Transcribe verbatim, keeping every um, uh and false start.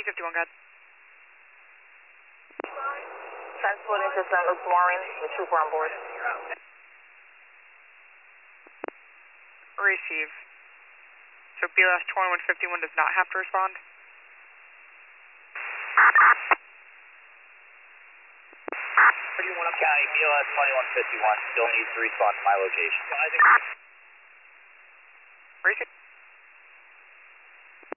fifty-one, got Transport into Saint Luke's Warren, the trooper on board. receive. So B L S twenty-one fifty-one does not have to respond? thirty-one County, B L S twenty-one fifty-one still needs to respond to my location. I think. Receive.